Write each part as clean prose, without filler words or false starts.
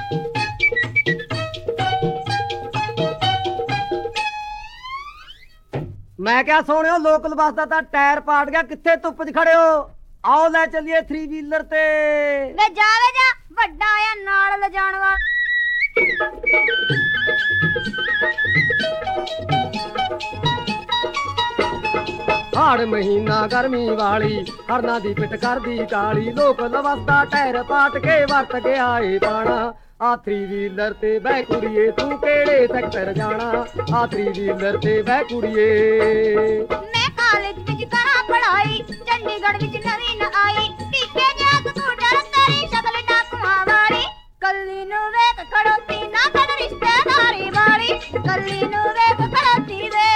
मैं क्या सोने लोकल बस का ਤਾਂ ਟਾਇਰ ਪਾਟ ਗਿਆ ਕਿੱਥੇ ਧੁੱਪ 'ਚ ਖੜੇ ਹੋ ਆਓ ਲੈ ਚੱਲੀਏ 3 ਵੀਲਰ ਤੇ ਵੇ ਜਾਵੇ ਜਾ ਵੱਡਾ ਆ ਨਾਲ ਲਿਜਾਣ ਵਾਲਾ ਹਾੜ ਮਹੀਨਾ ਗਰਮੀ ਵਾਲੀ ਹਰਨਾ ਦੀ ਪਿੱਟ ਕਰਦੀ ਕਾਲੀ ਲੋਕਲ ਬਸ ਦਾ ਟਾਇਰ ਪਾਟ ਕੇ ਵਰਤ ਗਿਆ ਏ ਪਾਣਾ ਆ 3 ਵੀਲਰ ਤੇ ਬਹਿ ਕੁੜੀਏ ਤੂੰ ਕਿਹੜੇ ਸੈਕਟਰ ਜਾਣਾ ਆ 3 ਵੀਲਰ ਤੇ ਬਹਿ ਕੁੜੀਏ ਮੈਂ ਕਾਲਜ ਵਿੱਚ ਕਰਾਂ ਪੜਾਈ ਚੰਡੀਗੜ੍ਹ ਵਿੱਚ ਨਵੀਂ ਨ ਆਈ ਟੀਕੇ ਜਾ ਸਕੂਟਰ ਤੇਰੀ ਸ਼ਕਲ ਡਾਕੂਆਂ ਵਾਲੀ ਕੱਲੀ ਨੂੰ ਵੇਖ ਖੜੋਤੀ ਨਾ ਕਰ ਰਿਸ਼ਤੇਦਾਰੀ ਵਾਲੀ ਕੱਲੀ ਨੂੰ ਵੇਖ ਖੜੋਤੀ ਵੇ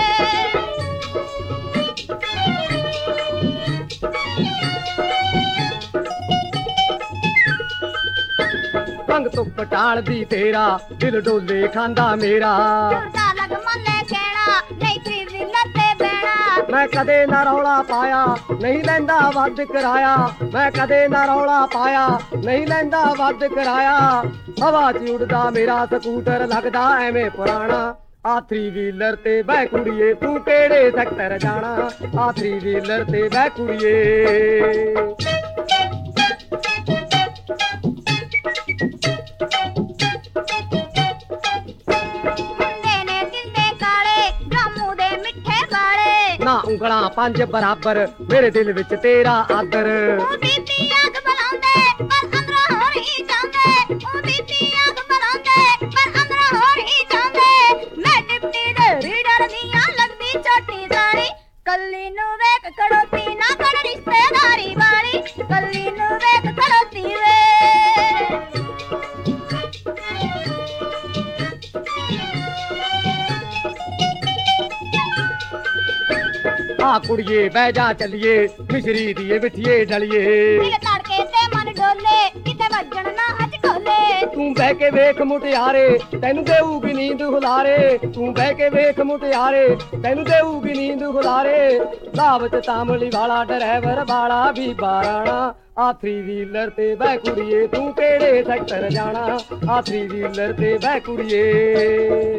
ਰੰਗ ਤੋਂ ਪਟਾਲਦੀ ਤੇਰਾ ਦਿਲ ਡੋਲੇ ਖਾਂਦਾ ਮੇਰਾ ਝੂਠਾ ਲੱਗ ਮੰਨੇ ਕਹਿਣਾ ਨਹੀਂ 3 ਵੀਲਰ ਤੇ ਬਹਿਣਾ ਮੈਂ ਕਦੇ ਨਾ ਰੌਲਾ ਪਾਇਆ ਨਹੀਂ ਲੈਂਦਾ ਵੱਧ ਕਿਰਾਇਆ ਮੈਂ ਕਦੇ ਨਾ ਰੌਲਾ ਪਾਇਆ ਨਹੀਂ ਲੈਂਦਾ ਵੱਧ ਕਿਰਾਇਆ ਹਵਾ 'ਚ ਉੱਡਦਾ ਮੇਰਾ ਸਕੂਟਰ ਲੱਗਦਾ ਐਵੇਂ ਪੁਰਾਣਾ ਆ 3 ਵੀਲਰ ਤੇ ਬਹਿ ਕੁੜੀਏ ਤੂੰ ਕਿਹੜੇ ਸੈਕਟਰ ਜਾਣਾ ਆ 3 ਵੀਲਰ ਤੇ ਬਹਿ ਕੁੜੀਏ ਮੁੰਡੇ ਨੇ ਦਿਲ ਦੇ ਕਾਲੇ ਰਾਮੂ ਦੇ ਮਿੱਠੇ ਵਾਲੇ ਨਾ ਉਂਗਲਾਂ 5 ਬਰਾਬਰ ਮੇਰੇ ਦਿਲ ਵਿੱਚ ਤੇਰਾ ਆਦਰ ਉਹ ਬੀਬੀ ਅੱਗ ਬਲਾਉਂਦੇ ਪਰ ਅੰਦਰੋਂ ਹੋਰ ਹੀ ਜਾਂਦੇ ਉਹ ਬੀਬੀ ਅੱਗ ਬਲਾਉਂਦੇ ਪਰ ਅੰਦਰੋਂ ਹੋਰ ਹੀ ਜਾਂਦੇ ਮੈਂ ਡਿਪਟੀ ਦੇ ਰੀਡਰ ਦੀਆਂ ਲੱਗਦੀ ਛੋਟੀ ਸਾਰੀ ਕੱਲੀ ਨੂੰ ਵੇਖ ਖੜੋਤੀ ਨਾ ਕਰ ਰਿਸ਼ਤੇਦਾਰੀ ਵਾਲੀ ਕੱਲੀ ਨੂੰ ਵੇਖ ਖੜੋਤੀ ਵੇ ਆ ਕੁੜੀਏ ਬਹਿ ਜਾ ਚੱਲੀਏ ਮਿਸ਼ਰੀ ਦੀਏ ਬਿਠੀਏ ਡਲੀਏ ਦਿਲ ਧੜਕੇ ਤੇ ਮਨ ਡੋਲੇ ਕਿਤੇ ਵੱਜਣ ਨਾ ਅੱਜ ਢੋਲੇ ਤੂੰ ਬਹਿ ਕੇ ਵੇਖ ਮੁਟਿਆਰੇ ਤੈਨੂੰ ਦੇਊਗੀ ਨੀਂਦ ਹੁਲਾਰੇ ਤੂੰ ਬਹਿ ਕੇ ਵੇਖ ਮੁਟਿਆਰੇ ਤੈਨੂੰ ਦੇਊਗੀ ਨੀਂਦ ਹੁਲਾਰੇ ਲਾਵਤ ਤਾਮਲੀ ਵਾਲਾ ਡਰਾਈਵਰ ਵਾਲਾ ਵੀ ਬਾਰਾਣਾ ਆ 3 ਵੀਲਰ ਤੇ ਬਹਿ ਕੁੜੀਏ ਤੂੰ ਕਿਹੜੇ ਸੈਕਟਰ ਜਾਣਾ ਆ 3 ਵੀਲਰ ਤੇ ਬਹਿ ਕੁੜੀਏ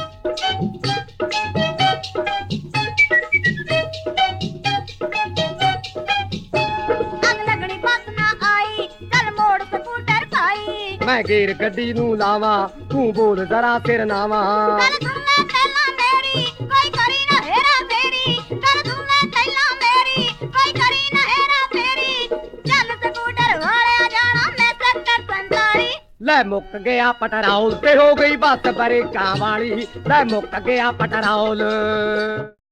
ਅੱਗ ਲੱਗਣੀ ਬੱਸ ਨਾ ਆਈ ਚੱਲ ਮੋੜ ਸਕੂਟਰ ਪਾਈ ਮੈਂ ਗੇਰ ਗੱਡੀ ਨੂੰ ਲਾਵਾਂ ਤੂੰ ਬੋਲ ਜ਼ਰਾ ਸਿਰ ਨਾਵਾਂ ਗੱਲ ਸੁਣ ਲੈ ਪਹਿਲਾਂ ਮੇਰੀ ਕੋਈ ਕਰੀ ਨਾ ਹੇਰਾ ਫੇਰੀ ਗੱਲ ਸੁਣ ਲੈ ਪਹਿਲਾਂ ਮੇਰੀ ਕੋਈ ਕਰੀ ਨਾ ਹੇਰਾ ਫੇਰੀ ਚੱਲ ਸਕੂਟਰ ਵਾਲਿਆ ਜਾਣਾ ਮੈਂ ਸੈਕਟਰ 45 ਲੈ ਮੁੱਕ ਗਿਆ ਪਟਰੌਲ ਤੇ ਹੋ ਗਈ ਬੱਸ ਬਰੇਕਾਂ ਵਾਲੀ ਲੈ ਮੁੱਕ ਗਿਆ ਪਟਰੌਲ